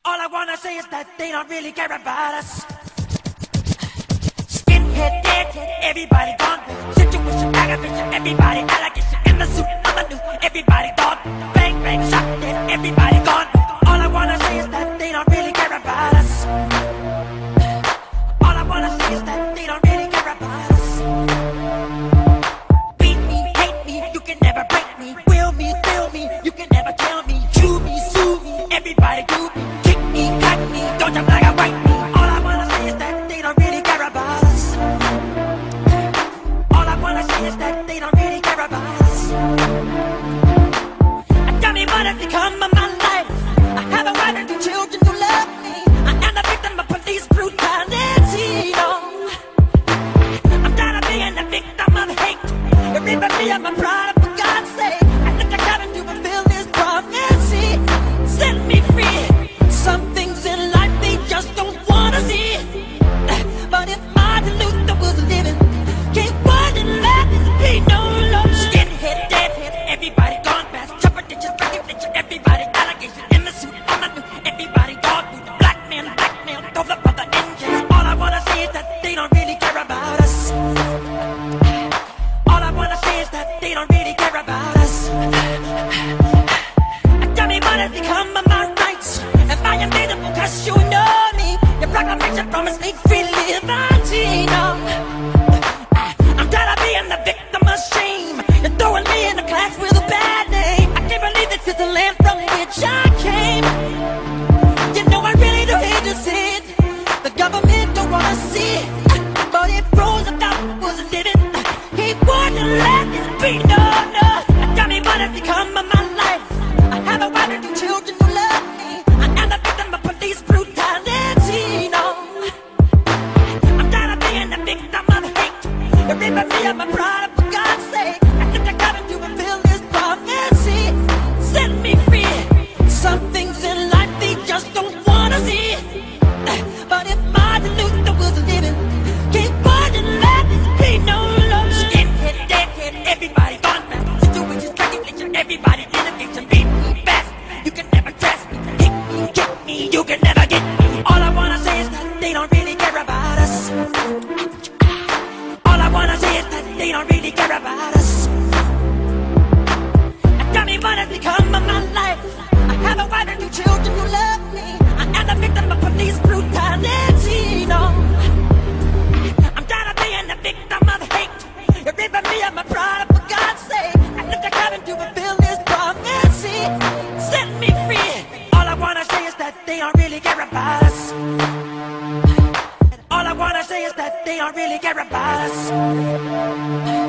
All I wanna say is that they don't really care about us. Skinhead, deadhead, everybody gone. Situation, aggravation, everybody allegation. In the suit, I'm a new, everybody gone. Bang, bang, shot dead, everybody gone. All I wanna say is that they don't really care about us. All I wanna say is that they don't really care about us. Beat me, hate me, you can never break me. Will me, feel me, you can never kill me. Chew me, sue me, everybody do me. Kick me, cut me, don't you black or white me. All I wanna say is that they don't really care about us. All I wanna say is that they don't really care about us. Tell me what has become of my life. I have a wife and 2 children who love me. I am the victim of police brutality. No. I'm tired of being the victim of hate. You're ripping me of my pride, for God's sake. I look like having to fulfill this prophecy. Set me free. Some things in life they just don't wanna see. But if Martin Luther was living, can't one and let this be no longer. Skinhead, deadhead, everybody gone past. Chopper ditches, breaking ditches, everybody allegation. In the suit, on the new, everybody dog food. Black man, throw the other engines. All I wanna say is that they don't really care about us. All I wanna say is that they don't really care about us. Tell me what has become of my rights. If I am beatable cause you know me. Your proclamation promised me free liberty. No. I'm tired of being the victim of shame. You're throwing me in a class with a bad name. I can't believe this is the land from which I came. You know I really do hate to see it. The government don't wanna see it. But if Roosevelt was living, he wouldn't let this be. No, no. Tell me what has become of my life. I have a wife and 2 children who love me. I am the victim of police brutality. No. I'm tired of being the victim of hate. You're ripping me of my pride, for God's sake. I think I got to fulfill this prophecy. Set me free. Some things in life they just don't wanna see. But if Martin Luther was living, can't one and let this be no longer. Skinhead, deadhead, everybody gone back. Situations, calculation, everybody innovation. Beat me fast, you can never trust me. Hit me, kick me, you can never get me. All I wanna say is that they don't really care about us. All I wanna say is that they don't really care about us. Tell me what has become of my life. I have a wife and 2 children who love me. I am the victim of police brutality. No. I'm tired of being the victim of hate. You're ripping me of my pride, for God's sake. I look like having to fulfill this prophecy. Set me free. All I wanna say is that they don't really care about us. All I wanna say is that they don't really care about us.